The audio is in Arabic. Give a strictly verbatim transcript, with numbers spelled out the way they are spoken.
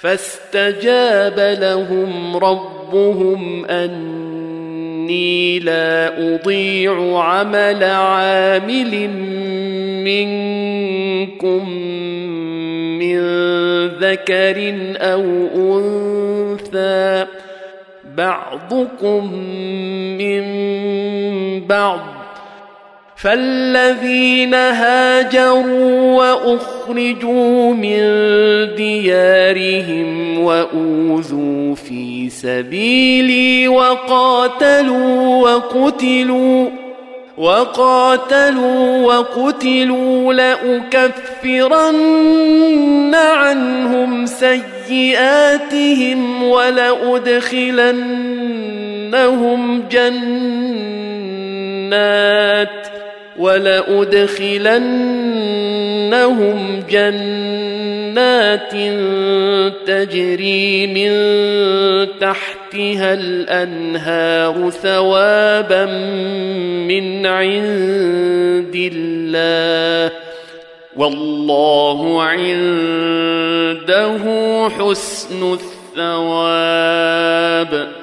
فاستجاب لهم ربهم أني لا أضيع عمل عامل منكم من ذكر أو أنثى بعضكم من بعض، فالذين هاجروا وأخرجوا من ديارهم وأوذوا في سبيلي وقاتلوا وقتلوا وقاتلوا وقتلوا لأكفرن عنهم سيئاتهم ولأدخلنهم جنات ولأدخلنهم جنات تجري من تحتها الأنهار ثوابا من عند الله، والله عنده حسن الثواب.